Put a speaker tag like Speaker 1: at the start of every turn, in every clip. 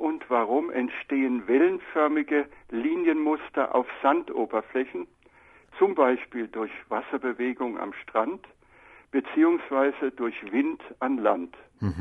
Speaker 1: und warum entstehen wellenförmige Linienmuster auf Sandoberflächen, zum Beispiel durch Wasserbewegung am Strand beziehungsweise durch Wind an Land?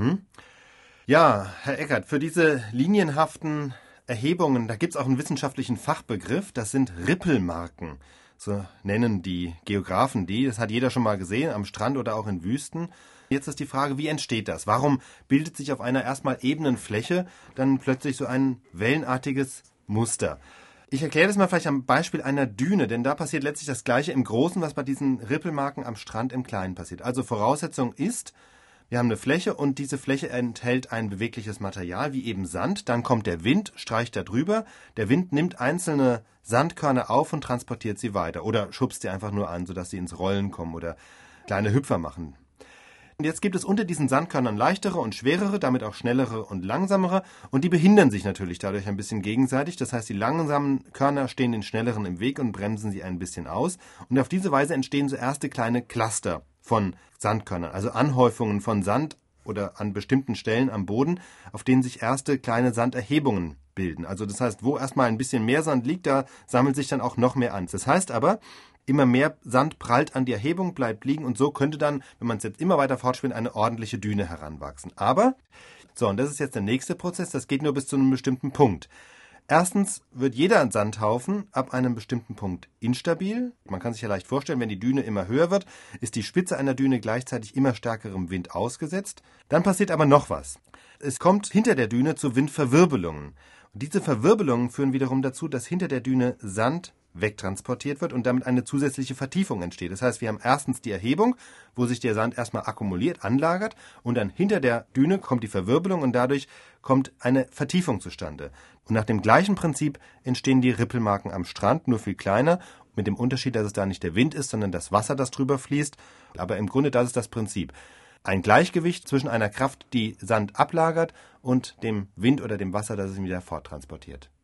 Speaker 2: Ja, Herr Eckert, für diese linienhaften Erhebungen, da gibt es auch einen wissenschaftlichen Fachbegriff, das sind Rippelmarken. So nennen die Geographen die. Das hat jeder schon mal gesehen, am Strand oder auch in Wüsten. Jetzt ist die Frage, wie entsteht das? Warum bildet sich auf einer erstmal ebenen Fläche dann plötzlich so ein wellenartiges Muster? Ich erkläre das mal vielleicht am Beispiel einer Düne, denn da passiert letztlich das Gleiche im Großen, was bei diesen Rippelmarken am Strand im Kleinen passiert. Also Voraussetzung ist, wir haben eine Fläche und diese Fläche enthält ein bewegliches Material, wie eben Sand. Dann kommt der Wind, streicht da drüber. Der Wind nimmt einzelne Sandkörner auf und transportiert sie weiter oder schubst sie einfach nur an, sodass sie ins Rollen kommen oder kleine Hüpfer machen. Und jetzt gibt es unter diesen Sandkörnern leichtere und schwerere, damit auch schnellere und langsamere. Und die behindern sich natürlich dadurch ein bisschen gegenseitig. Das heißt, die langsamen Körner stehen den schnelleren im Weg und bremsen sie ein bisschen aus. Und auf diese Weise entstehen so erste kleine Cluster von Sandkörnern, also Anhäufungen von Sand oder an bestimmten Stellen am Boden, auf denen sich erste kleine Sanderhebungen bilden. Also das heißt, wo erstmal ein bisschen mehr Sand liegt, da sammelt sich dann auch noch mehr an. Das heißt aber, immer mehr Sand prallt an die Erhebung, bleibt liegen und so könnte dann, wenn man es jetzt immer weiter fortspinnt, eine ordentliche Düne heranwachsen. Aber, und das ist jetzt der nächste Prozess, das geht nur bis zu einem bestimmten Punkt. Erstens wird jeder Sandhaufen ab einem bestimmten Punkt instabil. Man kann sich ja leicht vorstellen, wenn die Düne immer höher wird, ist die Spitze einer Düne gleichzeitig immer stärkerem Wind ausgesetzt. Dann passiert aber noch was. Es kommt hinter der Düne zu Windverwirbelungen. Und diese Verwirbelungen führen wiederum dazu, dass hinter der Düne Sand wegtransportiert wird und damit eine zusätzliche Vertiefung entsteht. Das heißt, wir haben erstens die Erhebung, wo sich der Sand erstmal akkumuliert, anlagert und dann hinter der Düne kommt die Verwirbelung und dadurch kommt eine Vertiefung zustande. Und nach dem gleichen Prinzip entstehen die Rippelmarken am Strand, nur viel kleiner, mit dem Unterschied, dass es da nicht der Wind ist, sondern das Wasser, das drüber fließt. Aber im Grunde, das ist das Prinzip. Ein Gleichgewicht zwischen einer Kraft, die Sand ablagert und dem Wind oder dem Wasser, das es wieder forttransportiert.